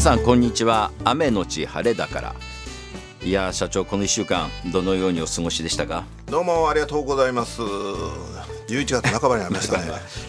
さんこんにちは。雨のち晴れだから。いや社長、この1週間どのようにお過ごしでしたか？ どうもありがとうございます。11月半ばになりましたね。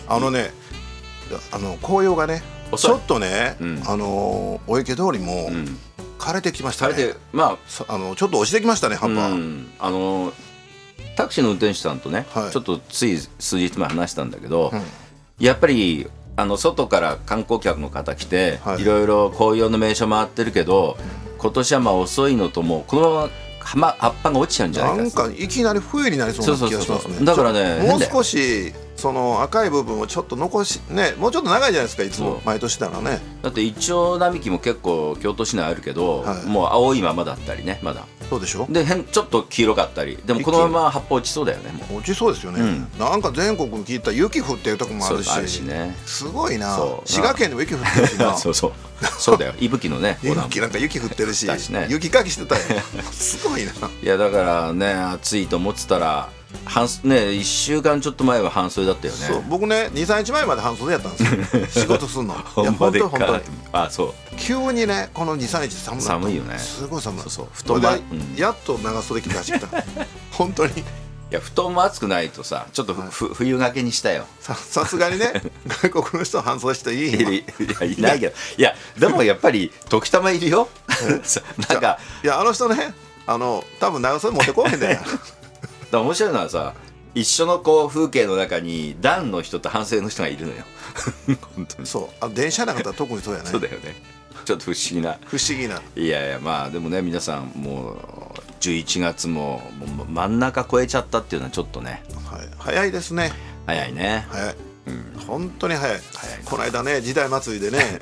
紅葉がねちょっとね、お池通りも枯れてきましたね。ちょっと落ちてきましたね、葉っぱ。 タクシーの運転手さんとね、ちょっとつい数日前話したんだけど、やっぱり外から観光客の方来て、いろいろ紅葉の名所回ってるけど、今年は遅いのと、もうこのまま葉っぱが落ちちゃうんじゃないか。 なんかいきなり冬になりそうな気がしますね。 だからね、 もう少しその赤い部分をちょっと残しね、もうちょっと長いじゃないですか、いつも毎年ならね。 だってイチョウ並木も結構京都市内あるけど、もう青いままだったりね、まだそうでしょ。 でちょっと黄色かったり、でもこのまま葉っぱ落ちそうだよね。もう落ちそうですよね、なんか全国に聞いたら雪降ってるとこもあるし、すごいな。滋賀県でも雪降ってるしな。 そうだよ、伊吹のね、 なんか雪降ってるし、雪かきしてたよ。すごいな。 いやだからね、暑いと思ってたら1週間ちょっと前は半袖だったよね。 そう、僕ね 2,3 日前まで半袖やったんですよ。仕事すんの。いや本当にそう急にね、この 2,3 日寒いよね。 すごい寒い。 布団がやっと長袖着て走った。本当に。 いや布団も暑くないとさ、ちょっと冬掛けにしたよ。 さすがにね、外国の人は半袖していいないけど、いやでもやっぱり時たまいるよ。なんかいや、あの人ね、多分長袖持ってこうへんだよ。 だ面白いのはさ、一緒のこう風景の中にダウンの人と半袖の人がいるのよ。本当にそう。電車なんか特にそうやね。 そうだよね。ちょっと不思議な。いやいや、まあでもね、皆さんもう11月も真ん中超えちゃったっていうのはちょっとね、 早いですね。 早いね。 早い、本当に早い。この間ね、時代祭りでね、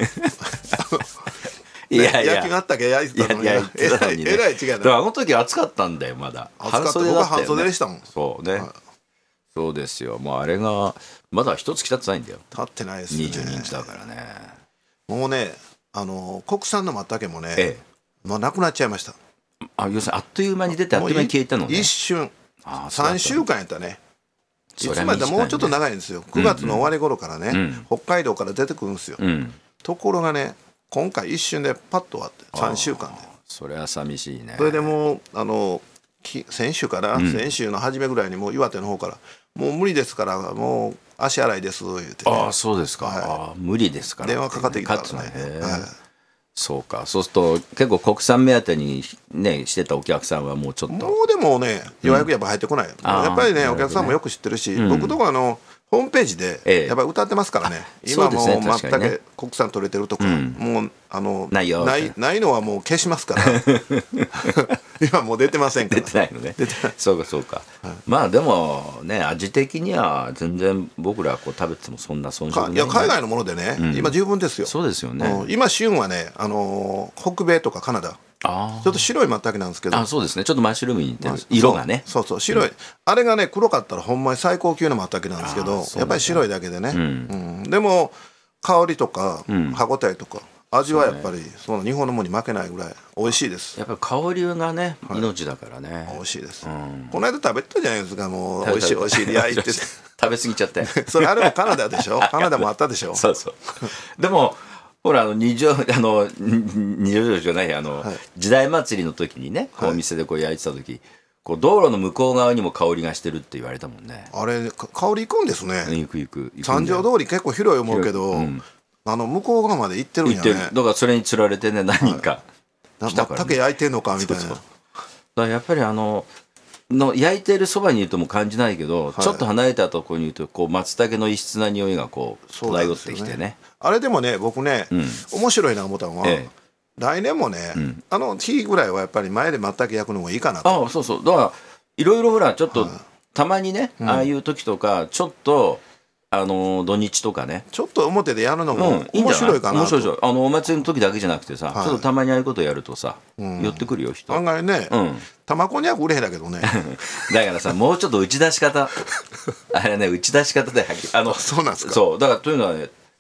焼きがあったけ焼いてたのに、えらい違いだ。 あの時暑かったんだよ、まだ。 暑かった。僕は半袖でしたもん。 そうね。そうですよ。もうあれがまだ一月経ってないんだよ。 経ってないですね。 22日だからね。 もうね、国産の松茸もね、もうなくなっちゃいました。 要するにあっという間に出てあっという間に消えたのね。 一瞬。3週間やったね。いつまでもうちょっと長いんですよ。9月の終わり頃からね、北海道から出てくるんですよ。ところがね、今回一瞬でパッと終わって3週間で。 それは寂しいね。 それでもう先週の初めぐらいにもう岩手の方からもう無理ですからもう足洗いです言ってね。 そうですか。無理ですから電話かかってきたからね。 そうか。そうすると結構国産目当てにねしてたお客さんはもうちょっともうでもね、予約やっぱ入ってこない。やっぱりね、お客さんもよく知ってるし、僕とかホームページでやっぱり歌ってますからね。今もう全く国産取れてるとか、もうないのはもう消しますから。今もう出てませんから。 出てないのね。そうか。まあでもね、味的には全然僕らこう食べてもそんな遜色ない。 いや、海外のものでね、今十分ですよ。 そうですよね。 今旬はね、北米とかカナダ。ちょっと白い松茸なんですけど。 そうですね。ちょっとマッシュルームに似てる。色がね。 そう白い。あれがね、黒かったらほんまに最高級の松茸なんですけど、やっぱり白いだけでね。でも香りとか歯ごたえとか味はやっぱりその日本のものに負けないぐらい美味しいです。 やっぱり香りがね、命だからね。 美味しいです。この間食べたじゃないですか。もう美味しい焼いて食べ過ぎちゃって。 それあれもカナダでしょ。カナダもあったでしょ。 そうでもほら二条城じゃない時代祭りの時にね、お店でこう焼いてた時、こう道路の向こう側にも香りがしてるって言われたもんね。 あれ香りいくんですね。 行く三条通り結構広い思うけど、向こう側まで行ってるんやね。 だからそれに釣られてね、何人か竹焼いてんのかみたいな。 だからやっぱり焼いてるそばにいるとも感じないけど、ちょっと離れたところにいるとこう松茸の異質な匂いがこう漂ってきてね。 あれでもね、僕ね、面白いな思ったのは、来年もね、日ぐらいはやっぱり前で松茸焼くのもいいかなと。 そうだからいろいろほらちょっとたまにね、ああいう時とかちょっと土日とかね、 ちょっと表でやるのも面白いかなと。 面白いでしょ。お祭りの時だけじゃなくてさ、ちょっとたまにああいうことやるとさ、寄ってくるよ人。 案外ね、玉こんにゃく売れへんだけどね。 だからさ、もうちょっと打ち出し方あれね、打ち出し方でそうなんですか。 そうだからというのはね、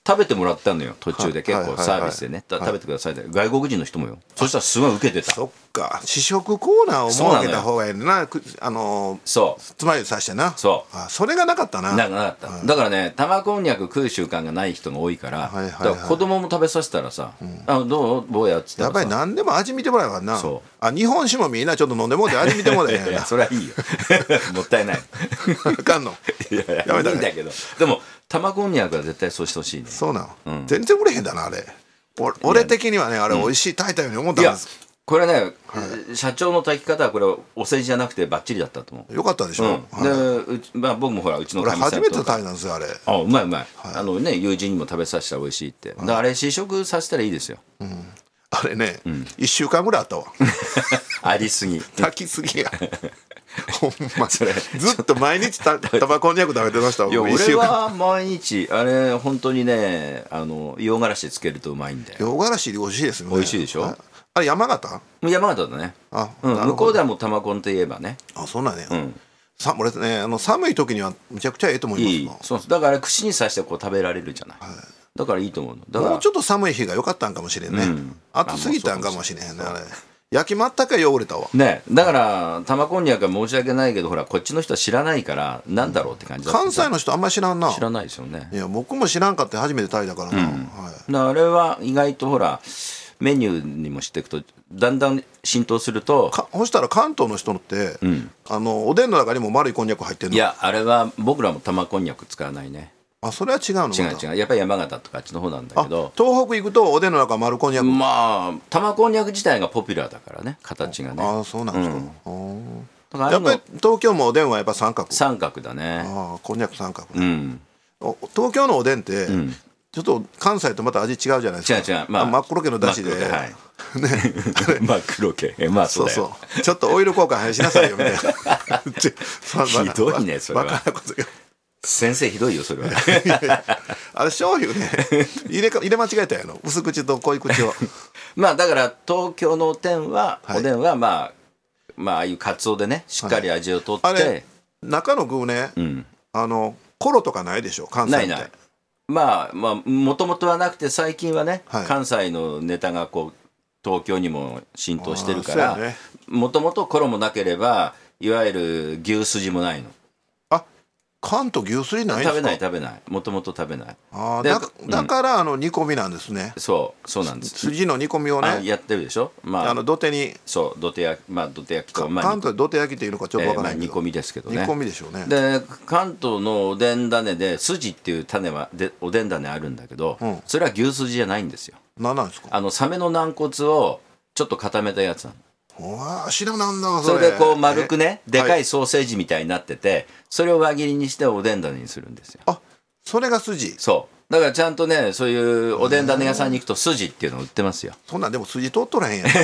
食べてもらったのよ途中で結構サービスでね、食べてくださいって外国人の人もよ。そしたらすごい受けてた。 そっか、試食コーナーを設けた方がいいな、そうつまりさしてな。それがなかったな。 なかった、だからね玉こんにゃく食う習慣がない人が多いから、だから子供も食べさせたらさ、どう坊やっつってやっぱり何でも味見てもらえばな。日本酒もみんなちょっと飲んでもらって味見てもらえへんな。 それはいいよもったいないあかんの。 いいんだけど、でも玉こんにゃくは絶対そうしてほしいね。 そうなの、全然売れへんだなあれ。俺的にはねあれ美味しい炊いたように思ったんです。 これね、社長の炊き方はこれお世辞じゃなくてバッチリだったと思う。 よかったでしょ。 で僕もほらうちのかみさんと初めて炊いたんですよあれ。 うまい、友人にも食べさせたら美味しいって。だからあれ試食させたらいいですよ。 あれね、1週間ぐらいあったわ。 ありすぎ炊きすぎや。ほんまそれずっと毎日タバコんにゃく食べてましたわ。 いや俺は毎日あれ本当にね洋辛子つけるとうまいんだよ。 洋辛子で美味しいですよね。 美味しいでしょ。 あれ山形だね。向こうではもう玉こんといえばね。 そうなんね。俺ね寒い時にはむちゃくちゃええと思います。 そうだから串に刺してこう食べられるじゃない。だからいいと思うの。だからもうちょっと寒い日が良かったんかもしれんね。暑すぎたんかもしれへんねあれ。焼きまったか汚れたわね。だから玉こんにゃくは申し訳ないけどほらこっちの人は知らないからなんだろうって感じだった。 関西の人あんまり知らんな。 知らないですよね。 いや僕も知らんかって初めて炊いたからな。 あれは意外とほらメニューにもしていくとだんだん浸透すると。 そしたら関東の人って、おでんの中にも丸いこんにゃく入ってるの。 いやあれは僕らも玉こんにゃく使わないね。 それは違うの。 違うやっぱり山形とかあっちの方なんだけど。 東北行くとおでんの中丸こんにゃく。 玉こんにゃく自体がポピュラーだからね形がね。 そうなんですか。やっぱり東京もおでんはやっぱ三角だね。 こんにゃく三角。東京のおでんってちょっと関西とまた味違うじゃないですか。 違う真っ黒系のだしで真っ黒系そうちょっとオイル交換しなさいよみたいな。 ひどいねそれは。先生ひどいよそれは。 あれ醤油ね入れ間違えたやろ薄口と濃い口を。 だから東京のおでんはああいうカツオでねしっかり味を取って。あれ中の具ねコロとかないでしょ関西みたい。 もともとはなくて最近はね関西のネタがこう東京にも浸透してるからもともとコロもなければいわゆる牛すじもないの。 関東牛すじないんですか。 食べないもともと食べない。 だから煮込みなんですね。 そうなんです。 筋の煮込みをねやってるでしょ。 土手に土手焼きと関東土手焼きっていうのかちょっとわからないけど煮込みですけどね。 煮込みでしょうね。 で関東のおでん種で筋っていう種はおでん種あるんだけどそれは牛すじじゃないんですよ。 何なんですか。 サメの軟骨をちょっと固めたやつなの。 知らなんだそれでこう丸くねでかいソーセージみたいになっててそれを輪切りにしておでん種にするんですよ。 それが筋。 そうだからちゃんとねそういうおでん種屋さんに行くと筋っていうのを売ってますよ。 そんなんでも筋取っとらへんやん。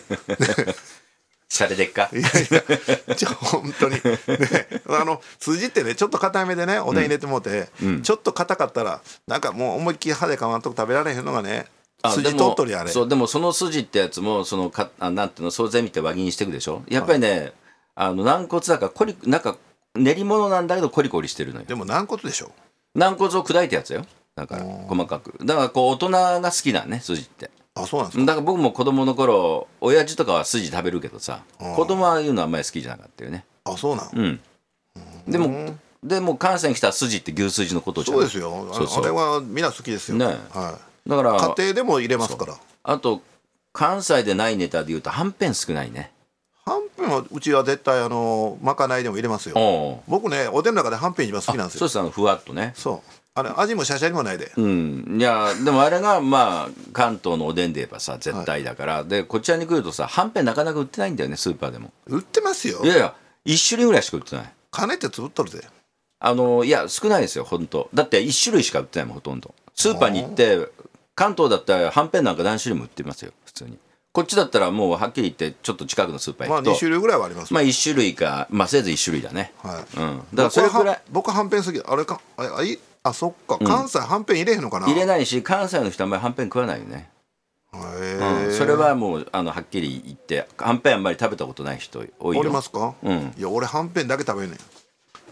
シャレでっか。 いや本当にね筋ってねちょっと硬めでねおでん入れてもうてちょっと硬かったらなんかもう思いっきり歯でかまんとく食べられへんのがね筋取っとりあれ。 でもその筋ってやつもなんていうの総勢見て輪切りにしていくでしょ。やっぱりね軟骨だからなんか練り物なんだけどコリコリしてるのよ。 でも軟骨でしょ。 軟骨を砕いたやつよ。だから細かくだからこう大人が好きだね筋って。 そうなんですか。 だから僕も子供の頃親父とかは筋食べるけどさ子供は言うのはあんまり好きじゃなかったよね。 そうなの。 でも関西に来たら筋って牛すじのことじゃん。 そうですよ。あれはみんな好きですよね。 だから家庭でも入れますから。 あと関西でないネタでいうとはんぺん少ないね。 はんぺんはうちは絶対まかないでも入れますよ。僕ねおでんの中ではんぺん一番好きなんですよ。 そうですふわっとね。 味もシャシャにもないで。 いやでもあれが関東のおでんで言えばさ絶対だから、でこちらに来るとさはんぺんなかなか売ってないんだよねスーパーでも。 売ってますよ。 いや1種類ぐらいしか売ってない。 金ってつぶっとるぜ。 いや少ないですよ本当。だって1種類しか売ってないもんほとんど。スーパーに行って関東だったらはんぺんなんか何種類も売ってますよ普通に。こっちだったらもうはっきり言ってちょっと近くのスーパー行くと 2種類ぐらいはあります。 1種類かせいぜい1種類だね。だからそれくらい僕はんぺん好き。あれかそっか関西はんぺん入れへんのかな。 入れないし関西の人あんまりはんぺん食わないよね。それはもうはっきり言ってはんぺんあんまり食べたことない人多いよ。 おりますか。いや俺はんぺんだけ食べんねん。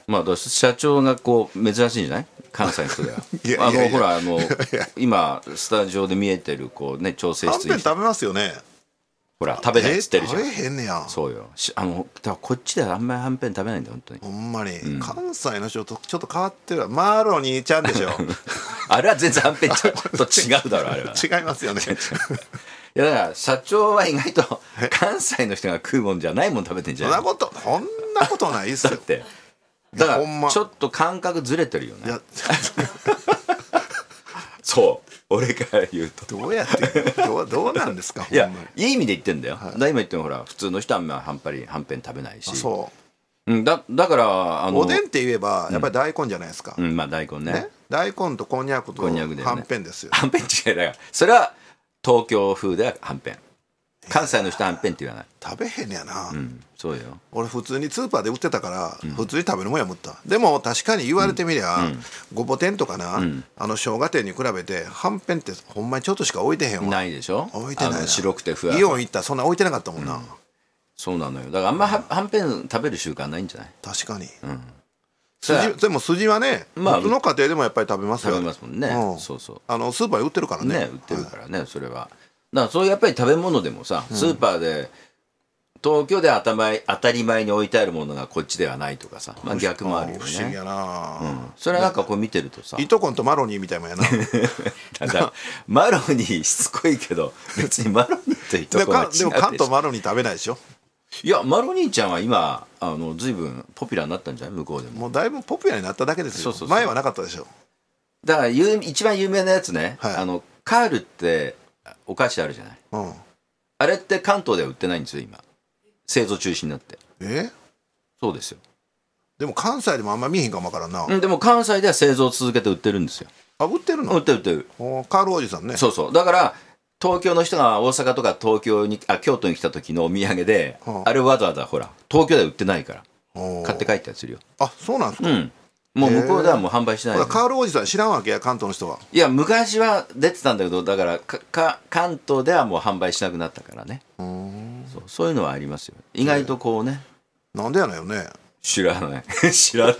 まあ社長がこう珍しいんじゃない、関西の人では。ほら今スタジオで見えてるこうね調整室に。 はんぺん食べますよね。 ほら食べないっつってるじゃん。 食べへんねや。 そうよ。だからこっちではあんまりはんぺん食べないんだよ本当に。 ほんまに、関西の人とちょっと変わってる。マロニーちゃんでしょ。 あれは全然はんぺんと違うだろあれは。 違いますよね。 いやだから社長は意外と関西の人が食うもんじゃないもん食べてんじゃない。 そんなことないっすよ。 だってだからちょっと感覚ずれてるよね。そう俺から言うとどうやってどうなんですか。 いやいい意味で言ってんだよ。今言ってもほら普通の人ははんぺん食べないし。 そう 、だからおでんって言えばやっぱり大根じゃないですか。 まあ大根ね。 大根とこんにゃくとはんぺんですよ。 はんぺん違いだからそれは東京風でははんぺん。関西の人ははんぺんって言わない。 食べへんやな。 そうよ。 俺普通にスーパーで売ってたから普通に食べるもんや思った。でも確かに言われてみりゃごぼ天とかな生姜店に比べてはんぺんってほんまにちょっとしか置いてへんわ。 ないでしょ。 置いてないな。 白くてふわ。 イオン行ったらそんな置いてなかったもんな。 そうなのよ。だからあんまはんぺん食べる習慣ないんじゃない。 確かに。でも筋はね普通の家庭でもやっぱり食べますよ。 食べますもんね。そうそう。 スーパーで売ってるからね。 売ってるからねそれは。だからそういうやっぱり食べ物でもさスーパーで東京で当たり前に置いてあるものがこっちではないとかさ、まあ逆もあるよね。 不思議やな。 それはなんかこう見てるとさいとこんとマロニーみたいもんやな。 だからマロニーしつこいけど別にマロニーといとこが違うでしょ。 でも関東マロニー食べないでしょ。 いやマロニーちゃんは今随分ポピュラーになったんじゃない向こうでも。 もうだいぶポピュラーになっただけですよ。前はなかったでしょ。 だから一番有名なやつね、カールってお菓子あるじゃない、あれって関東では売ってないんですよ今。製造中止になって。そうですよ。 でも関西でもあんま見えへんかもわからんな。 でも関西では製造を続けて売ってるんですよ。 売ってるの。 売ってる。 カールおじさんね。 そうだから東京の人が大阪とか京都に来た時のお土産で、あれわざわざほら東京では売ってないから買って帰ったりするよ。 あ、そうなんですか。 もう向こうではもう販売しない。 カールおじさん知らんわけや関東の人は。 いや昔は出てたんだけどだから関東ではもう販売しなくなったからね。そういうのはありますよ。意外とこうね。 なんでやねんよね。 知らない。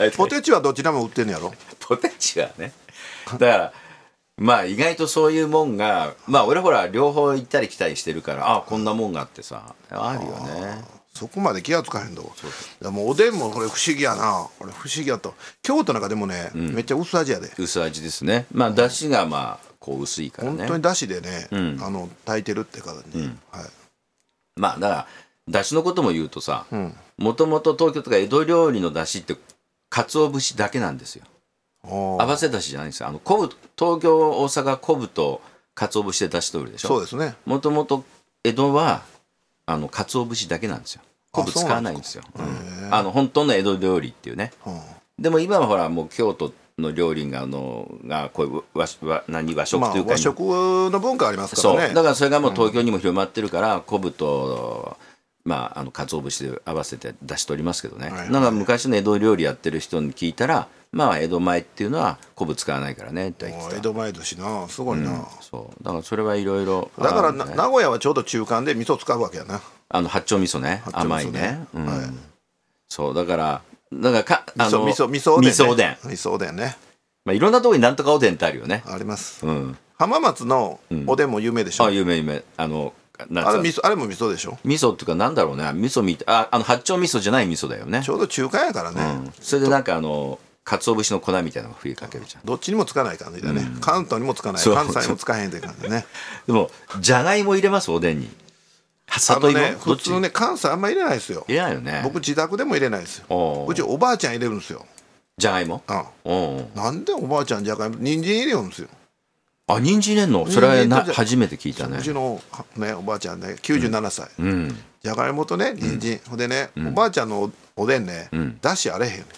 ポテチはどちらも売ってんやろ。 ポテチはね。だからまあ意外とそういうもんがまあ俺ほら両方行ったり来たりしてるからこんなもんがあってさあるよね。 そこまで気がつかへんと。もうおでんもこれ不思議やな。これ不思議やと。京都なんかでもね、めっちゃ薄味やで。 薄味ですね。まあだしがまあこう薄いからね。 本当にだしでね、炊いてるって感じ。 まあだからだしのことも言うとさ、もともと東京とか江戸料理のだしって鰹節だけなんですよ。合わせだしじゃないんですよ。東京大阪昆布と鰹節でだし取るでしょ。 そうですね。 もともと江戸は鰹節だけなんですよ。昆布使わないんですよ。本当の江戸料理っていうね。でも今はほらもう京都の料理がこういう和食というか、 和食の文化ありますからね。 そうだからそれがもう東京にも広まってるから、昆布と鰹節で合わせて出し取りますけどね。なんか昔の江戸料理やってる人に聞いたら江戸前っていうのは昆布使わないからねって言ってた。 江戸前寿司なすごいな。 そうだからそれはいろいろだから名古屋はちょうど中間で味噌使うわけやな。 八丁味噌ね。甘いね。そうだから味噌おでんね。 いろんなところになんとかおでんってあるよね。 あります。浜松のおでんも有名でしょ。 有名。あれも味噌でしょ。 味噌っていうかなんだろうね。味噌みたい八丁味噌じゃない味噌だよね。 ちょうど中間やからね。 それでなんか鰹節の粉みたいなのが振りかけるじゃん。 どっちにもつかない感じだね。関東にもつかない、関西にもつかへんという感じね。 でもじゃがいも入れますおでんに。里芋普通ね関西あんま入れないですよ。 入れないよね。 僕自宅でも入れないですよ。うちおばあちゃん入れるんですよ。 じゃがいも。 なんでおばあちゃんじゃがいも人参入れるんですよ。 人参入れんの。それは初めて聞いたね。 うちのねおばあちゃんね97歳。じゃがいもとね人参ほんでねおばあちゃんのおでんねだしあれへんね。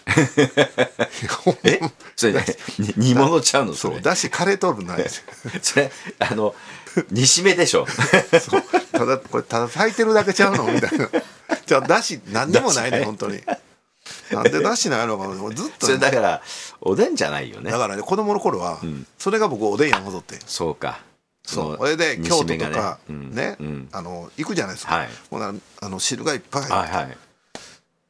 それね煮物ちゃうの。 そうだしカレー取るないです。 それ煮しめでしょ。 ただ炊いてるだけちゃうのみたいな。じゃあだし何にもないね本当に。なんでだしないのかずっと。 それだからおでんじゃないよね。 だからね子供の頃はそれが僕おでんや戻って。 そうか。 それで京都とかね行くじゃないですか。ほな汁がいっぱい入って。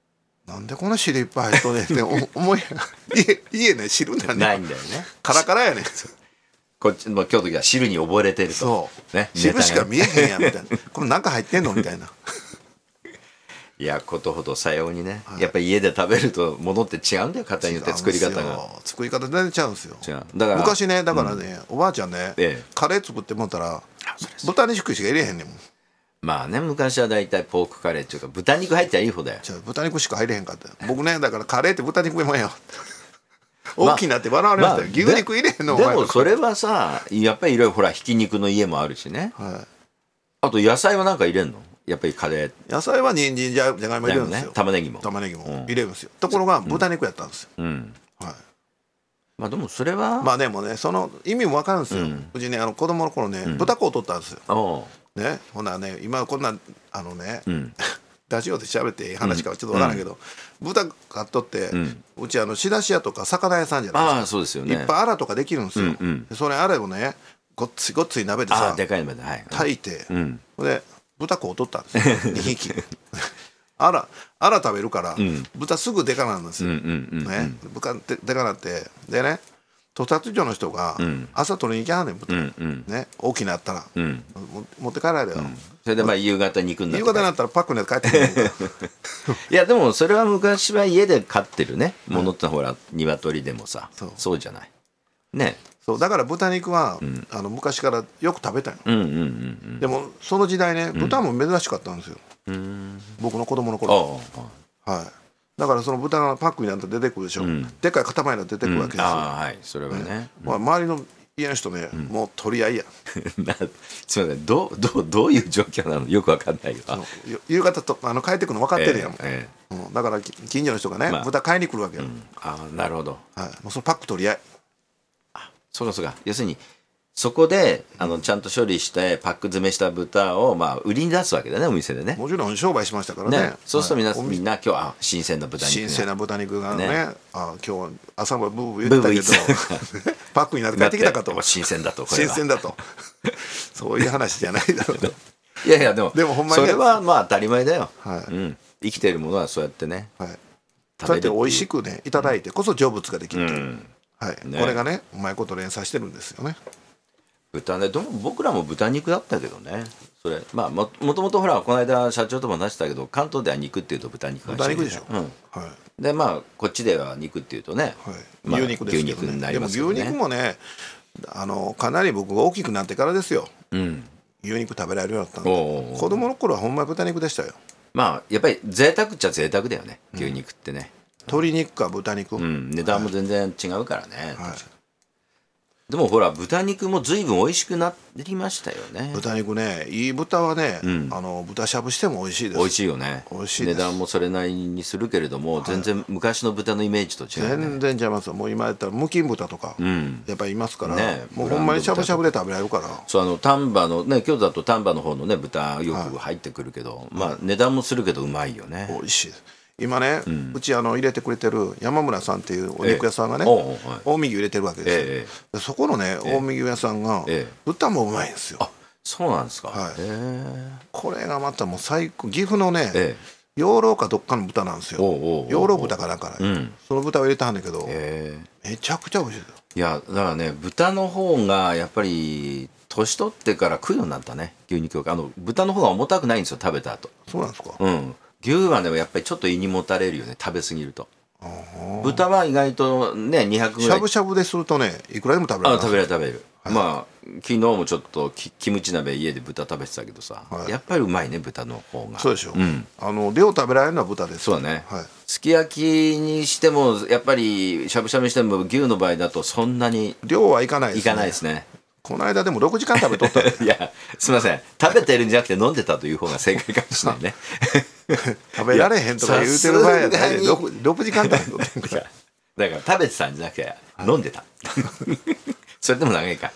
なんでこんな汁いっぱい入っとんねんって思い家ね汁なんねないんだよね。 カラカラやねん。 こっちの京都は汁に溺れてると。 そう、 ね、 汁しか見えへんやんみたいな。これなんか入ってんのみたいな。 いや、ことほどさようにね、やっぱり家で食べるとものって違うんだよ、方によって作り方が。 作り方全然違うんですよ。 だから昔ね、だからね、おばあちゃんね、カレー作ってもったら豚肉しか入れへんねんもん。 まあね、昔はだいたいポークカレーっていうか豚肉入っちゃいい方だよ。 豚肉しか入れへんかったよ。僕ね、だからカレーって豚肉もんや大きなって笑われましたよ。牛肉入れへんの。 でもそれはさ、やっぱりいろいろほらひき肉の家もあるしね。あと野菜はなんか入れんの？やっぱりカレー。 野菜は人参じゃがいも入れるんですよ。 玉ねぎも入れるんですよ。ところが豚肉やったんですよ。 まあでもそれはまあでもね、その意味も分かるんですよ。うちね、子供の頃ね、豚子を取ったんですよ。ね、ほなね、今こんなラジオで喋って話かはちょっと分からんけど、豚買っとって、うち仕出し屋とか魚屋さんじゃないですか。 そうですよね。 いっぱいアラとかできるんですよ。それアラをね、ごっつい鍋でさ、 でかい鍋で炊いて、で豚子を取ったんですよ、2匹。アラ食べるから、豚すぐでかなんですよ。豚でかなってでね、屠殺所の人が朝取りに行きはんねん、豚ね、大きなったら持って帰られるよ。 それでまあ夕方肉になって夕方になったらパックに帰ってくる。 いやでもそれは昔は家で飼ってるねものってほら鶏でもさ、そうじゃないね。 そうだから豚肉は昔からよく食べたよ。でもその時代ね、豚も珍しかったんですよ、僕の子供の頃。だからその豚がパックになって出てくるでしょ、でっかい塊が出てくるわけですよ。 それはね、 周りの家の人ね、もう取り合いや。 すみません、どういう状況なのよくわかんないよ。 夕方と帰ってくるの分かってるやん。だから近所の人がね、豚買いに来るわけよ。 なるほど。 もうそのパック取り合い。 そうか要するにそこでちゃんと処理してパック詰めした豚を売りに出すわけだね、お店でね。 もちろん商売しましたからね。 そうするとみんな今日は新鮮な豚肉がね、今日朝もブーブー言ってたけどパックになって帰ってきたかと。 新鮮だと新鮮だとそういう話じゃないだろうと。 いやでもほんまにそれは当たり前だよ。生きてるものはそうやってね、 そうやって美味しくねいただいてこそ成仏ができる。これがねうまいこと連鎖してるんですよね。 豚ね、僕らも豚肉だったけどね。それもともとほらこの間社長とも話したけど、関東では肉っていうと豚肉が豚肉でしょ。 でこっちでは肉っていうとね、 牛肉ですけどね。でも牛肉もねかなり僕が大きくなってからですよ、牛肉食べられるようになったんで。子供の頃はほんまに豚肉でしたよ。 やっぱり贅沢っちゃ贅沢だよね、牛肉ってね。 鶏肉か豚肉、 値段も全然違うからね。でもほら豚肉も随分美味しくなりましたよね。 豚肉ね、いい豚はね、豚しゃぶしても美味しいです。 美味しいよね。 美味しいです。 値段もそれなりにするけれども、全然昔の豚のイメージと違うね。 全然違いますよ。もう今やったら無菌豚とかやっぱりいますから、もうほんまにしゃぶしゃぶで食べられるから。 そう丹波のね、京都だと丹波の方のね豚よく入ってくるけど、値段もするけどうまいよね。 美味しいです。今ね、うち入れてくれてる山村さんっていうお肉屋さんがね、近江牛入れてるわけですよ。そこのね近江牛屋さんが豚もうまいんですよ。 そうなんですか。 これがまたもう最高。岐阜のね養老かどっかの豚なんですよ。養老豚かなんかその豚を入れてはんねんけど、めちゃくちゃ美味しいですよ。 いやだからね、豚の方がやっぱり年取ってから食うようになったね、牛肉が。豚の方が重たくないんですよ、食べた後。 そうなんですか。 牛はねやっぱりちょっと胃にもたれるよね、食べ過ぎると。豚は意外とね200ぐらい。 しゃぶしゃぶでするとねいくらでも食べられる。 食べる。昨日もちょっとキムチ鍋家で豚食べてたけどさ、やっぱりうまいね、豚の方が。 そうでしょ。量食べられるのは豚です。 そうだね。すき焼きにしてもやっぱりしゃぶしゃぶにしても牛の場合だとそんなに量はいかないですね。 いかないですね。 この間でも6時間食べとった。 いやすみません、食べてるんじゃなくて飲んでたという方が正解かもしれないね。 食べられへんとか言うてる場合やったら6時間食べとってんから。 だから食べてたんじゃなくて飲んでた。それでも長いか。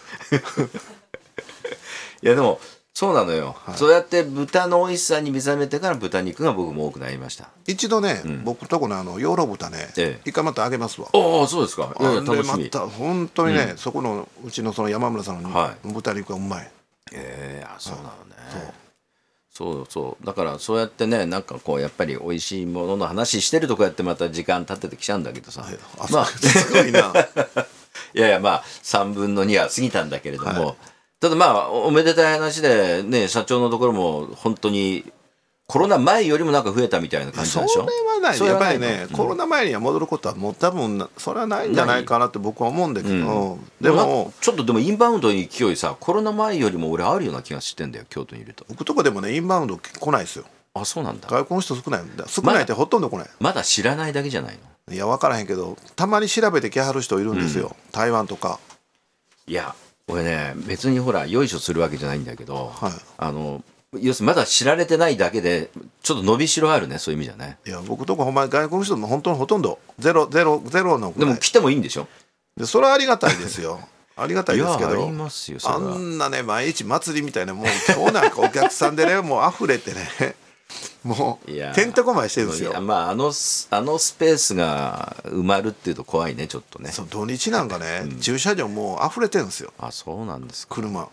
いやでもそうなのよ、そうやって豚の美味しさに目覚めてから豚肉が僕も多くなりました。 一度ね、僕とこの養老豚ね、一回またあげますわ。 そうですか。楽しみ。 また本当にね、そこのうちのその山村さんの豚肉がうまい。 そうなのね。 そうそうだからそうやってねなんかこうやっぱり美味しいものの話してるとこうやってまた時間経っててきちゃうんだけどさ、 まあすごいないやいやまあ3分の2は過ぎたんだけれども、ただまあおめでたい話でね社長のところも本当にコロナ前よりもなんか増えたみたいな感じなんでしょ。 それはない、やっぱりね、コロナ前には戻ることはもう多分それはないんじゃないかなって僕は思うんだけど、でもちょっとでもインバウンドの勢いさコロナ前よりも俺あるような気がしてんだよ京都にいると。 僕とこでもねインバウンド来ないですよ。 あ、そうなんだ。 外国の人少ないんだ。少ないってほとんど来ない。 まだ知らないだけじゃないの。 いや分からへんけどたまに調べてきはる人いるんですよ、台湾とか。 いや俺ね別にほらよいしょするわけじゃないんだけど、要するにまだ知られてないだけでちょっと伸びしろあるね、そういう意味じゃね。 いや僕とこほんまに外国の人も本当にほとんどゼロの。 でも来てもいいんでしょ。 でそれはありがたいですよありがたいですけど、 いやありますよそれは。 あんなね毎日祭りみたいなもう今日なんかお客さんでねもう溢れてねもうてんてこまいしてるんですよ。 まああのスペースが埋まるっていうと怖いねちょっとね。 そう土日なんかね、駐車場もう溢れてるんですよ。 あ、そうなんですか。 車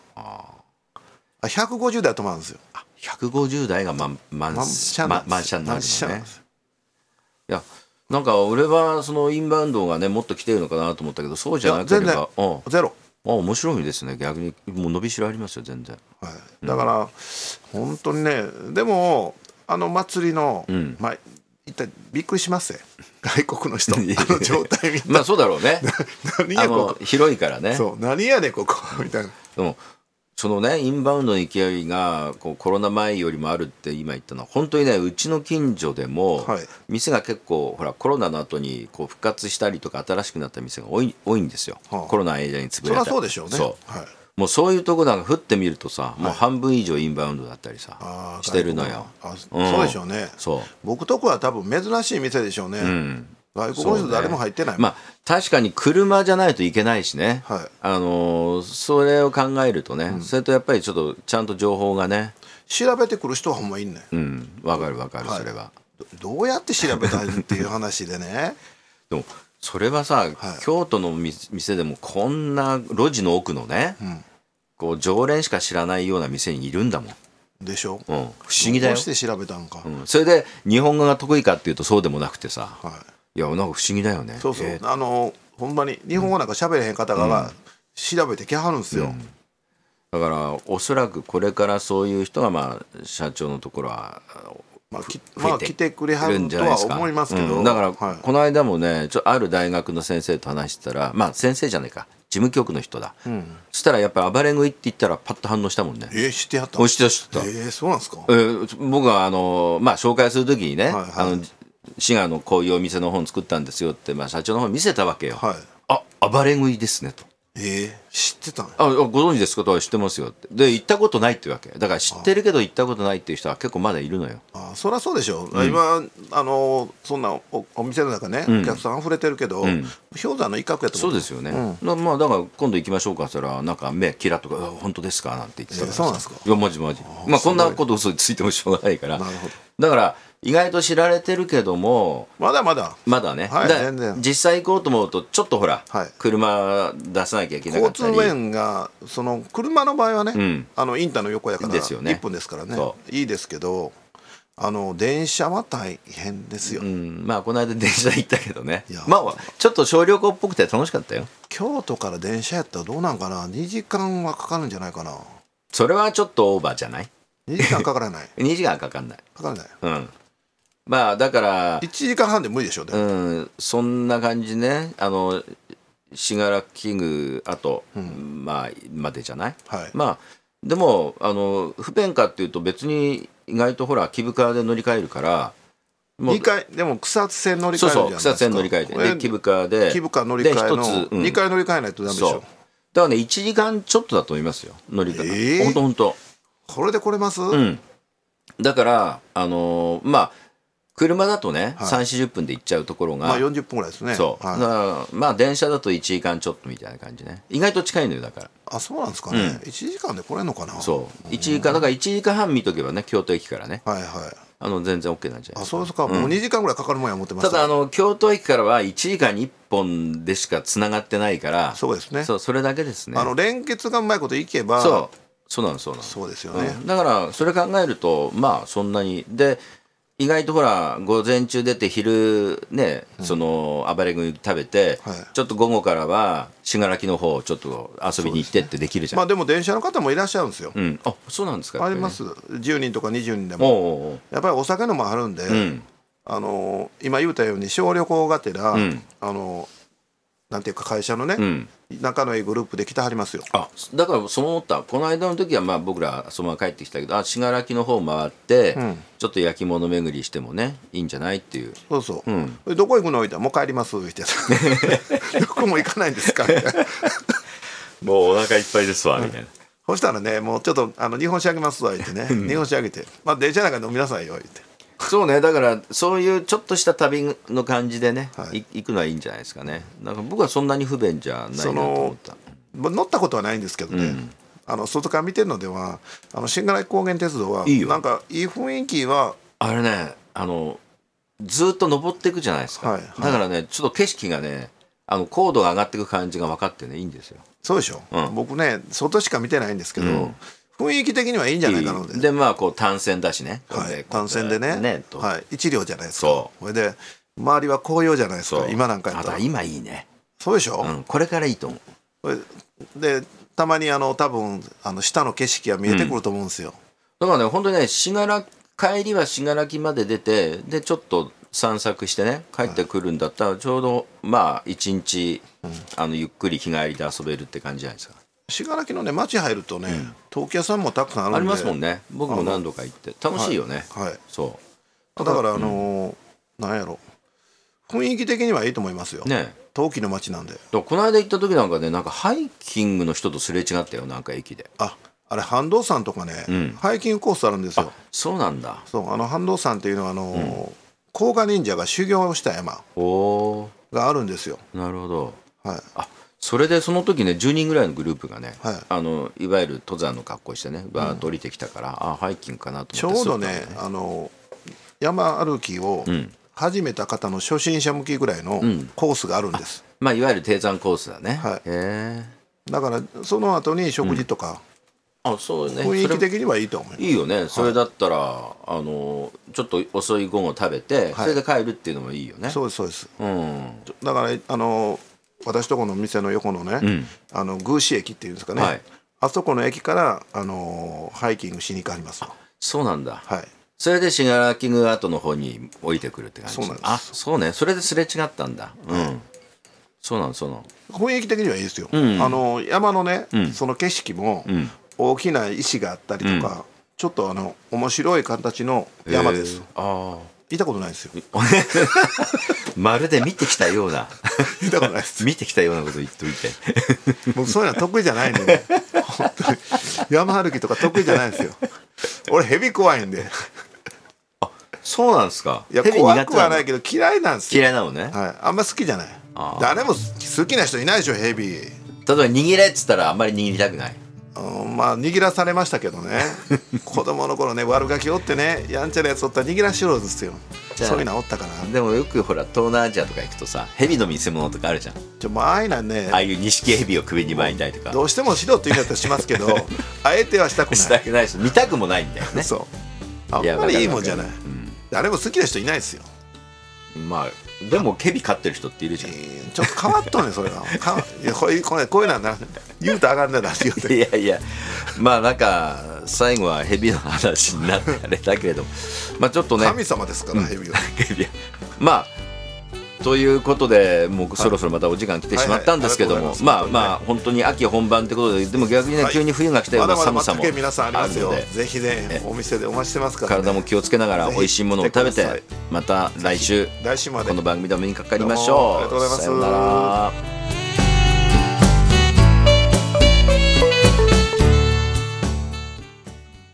150台止まるんですよ。 150台が満車になるのね。いやなんか俺はそのインバウンドがねもっと来てるのかなと思ったけどそうじゃなければゼロ。 面白いですね逆に。もう伸びしろありますよ全然、 だから本当にねでも祭りの、一体びっくりしますね外国の人状態見たらまあそうだろうね何やここ広いからね。 そう何やねここみたいな。 でもそのねインバウンドの勢いがこうコロナ前よりもあるって今言ったのは本当にねうちの近所でも、店が結構ほらコロナの後にこう復活したりとか新しくなった店が多いんですよ、コロナの間に潰れた。 そりゃそうでしょうね。 もうそういうとこなんか降ってみるとさ、もう半分以上インバウンドだったりさ、してるのよ。 そうでしょうね。僕とこは多分珍しい店でしょうね、外国の人誰も入ってない。 まあ確かに車じゃないといけないしね、それを考えるとね、それとやっぱりちょっとちゃんと情報がね調べてくる人はほんまいんねわかるそれは。 どうやって調べたいっていう話でねでもそれはさ、京都の店でもこんな路地の奥のね、こう常連しか知らないような店にいるんだもん。 でしょ、 不思議だよ。 どうして調べたんか、 それで日本語が得意かっていうとそうでもなくてさ、いやなんか不思議だよね。 そうほんまに日本語なんか喋れへん方が調べてきはるんですよ、 だからおそらくこれからそういう人がまあ社長のところは来てくれはるとは思いますけど、 だからこの間もねある大学の先生と話してたら、まあ先生じゃないか事務局の人だ、そしたらやっぱり暴れ食いって言ったらパッと反応したもんね。 知ってはった？ 知ってた。 そうなんですか。 僕はまあ紹介する時にね、滋賀のこういうお店の本作ったんですよって、まあ、社長の本見せたわけよ、暴れ食いですねと。 知ってたの？ ご存知ですかとは知ってますよって。で行ったことないってわけだから、知ってるけど行ったことないっていう人は結構まだいるのよ。 そりゃそうでしょ、今そんな お店の中ね、お客さん溢れてるけど、氷山の一角やと思う。 そうですよね、まあだから今度行きましょうかって言ったらなんか目キラッとか本当ですかなんて言ってたから。 そうなんですか。 いやマジまあこんなこと嘘ついてもしょうがないから。なるほど。だから意外と知られてるけどもまだね、 全然実際行こうと思うとちょっとほら、車出さなきゃいけなかったり、 交通面がその車の場合はね、インターの横やから1分ですからね、いいですけど電車は大変ですよ、 まあこの間電車行ったけどね、まあちょっと小旅行っぽくて楽しかったよ。 京都から電車やったらどうなんかな、2時間はかかるんじゃないかな。 それはちょっとオーバーじゃない？ 2 時間かからない 2時間かかんない。まあだから 1時間半で無理でしょう。 そんな感じね。信楽キングあと、までじゃない、まあでも不便かっていうと別に意外とほら木深で乗り換えるから 2回でも草津線乗り換えるじゃないですか。 草津線乗り換えてで木深乗り換えの2回乗り換えないとダメでしょ。 だからね1時間ちょっとだと思いますよ乗り換え。ほんとこれで来れます？ だからまあ車だとね、3,40分で行っちゃうところが 40分ぐらいですね。 そう、だからまあ電車だと1時間ちょっとみたいな感じね。意外と近いのよだから。 そうなんですかね、1時間で来れるのかな。 そう1時間だから1時間半見とけばね京都駅からね、全然 OK なんじゃないですか。 そうですか、もう2時間ぐらいかかるもんや思ってました。 ただ京都駅からは1時間に1本でしかつながってないから。 そうですね。 それだけですね。 連結がうまいこといけばそうなんです。 そうですよね、 だからそれ考えるとまあそんなにで、意外とほら午前中出て昼ね、その暴れ食い食べて、ちょっと午後からは信楽の方ちょっと遊びに行ってってできるじゃん。 まあでも電車の方もいらっしゃるんですよ。 あ、そうなんですか。 あります。10人とか20人でもやっぱりお酒のもあるんで、今言うたように小旅行がてら、なんていうか会社のね、仲のいいグループで来てはりますよ。 だからそう思った。この間の時はまあ僕らそのまま帰ってきたけど、信楽の方回って、ちょっと焼き物巡りしてもねいいんじゃないっていう。 そうそう、どこ行くの？言ったらもう帰りますってどこも行かないんですかみたいなもうお腹いっぱいですわみたいな。 そしたらね、もうちょっと日本酒あげますわ言ってね日本酒あげて、まあ電車なんか飲みなさいよ言って。 そうね、だからそういうちょっとした旅の感じでね、行くのはいいんじゃないですかね。だから僕はそんなに不便じゃないなと思った。 乗ったことはないんですけどね、外から見てるのでは信楽高原鉄道はいいよ。 なんかいい雰囲気はあれね、ずっと登っていくじゃないですか、だからねちょっと景色がね高度が上がっていく感じが分かってねいいんですよ。 そうでしょ、僕ね外しか見てないんですけど、雰囲気的にはいいんじゃないかなので。 でまあこう単線だしね、 単線でね、一両じゃないですか。それで周りは紅葉じゃないですか。今なんかやったら今いいね。 そうでしょ、 これからいいと思う。 でたまに多分下の景色が見えてくると思うんですよ。 だからね本当にね帰りは信楽まで出て、でちょっと散策してね帰ってくるんだったらちょうどまあ一日、ゆっくり日帰りで遊べるって感じじゃないですか。 信楽のね街入るとね、陶器屋さんもたくさんあるんで。 ありますもんね。僕も何度か行って楽しいよね。 そうだからなんやろ、雰囲気的にはいいと思いますよね。陶器の街なんで。 この間行った時なんかね、なんかハイキングの人とすれ違ったよ、なんか駅で。 あれ飯道山とかね、ハイキングコースあるんですよ。 そうなんだ。 そう、飯道山っていうのは甲賀忍者が修行をした山があるんですよ。 なるほど。それでその時ね10人ぐらいのグループがね、いわゆる登山の格好してねバーッと降りてきたから、ハイキングかなと思って。 ちょうどね山歩きを始めた方の初心者向きぐらいのコースがあるんです。 いわゆる低山コースだね。 だからその後に食事とか、 そうね、 雰囲気的にはいいと思います。 いいよね。それだったらちょっと遅い午後食べて、それで帰るっていうのもいいよね。 そうですそうです。だから私とこの店の横のね、宮司駅っていうんですかね、あそこの駅からハイキングしに行かれます。 そうなんだ。それで信楽の後の方に降りてくるって感じ。そうなんです。そうね。それですれ違ったんだ。そうなの。 雰囲気的にはいいですよ。山のね、その景色も大きな石があったりとか、ちょっと面白い形の山です。見たことないですよ。 まるで見てきたような見たことないです。 見てきたようなこと言っといて僕そういうのは得意じゃないんでね本当に山歩きとか得意じゃないんですよ。俺ヘビ怖いんで。 そうなんですか。 いや怖くはないけど嫌いなんですよ。 嫌いなのね。 あんま好きじゃない。誰も好きな人いないでしょヘビ。例えば握れっつったらあんまり握りたくない。 まあ握らされましたけどね子供の頃ね悪ガキおってねやんちゃなやつおったら握らしろですよ。そういうのおったから。 でもよくほら東南アジアとか行くとさヘビの見せ物とかあるじゃん。 もうああいうのね、 ああいう錦ヘビを首に巻いたりとかどうしてもしろって言うんだったらしますけどあえてはしたくない。 したくないし見たくもないんだよね。 そうあんまりいいもんじゃない。誰も好きな人いないですよ。 まあでもヘビ飼ってる人っているじゃん。 ちょっと変わっとんねんそれがこういうのはな言うとあかんねんなって言うて。 いやまあなんか最後はヘビの話になってあれだけれどもちょっとね神様ですからヘビは。 まあということでもうそろそろまたお時間来てしまったんですけども、まあ本当に秋本番ってことで、でも逆にね急に冬が来たような寒さもあるので、 皆さんありますよ。ぜひねお店でお待ちしてますからね。 体も気をつけながら美味しいものを食べて、また来週この番組でお目にかかりましょう。 ありがとうございます。 さようなら。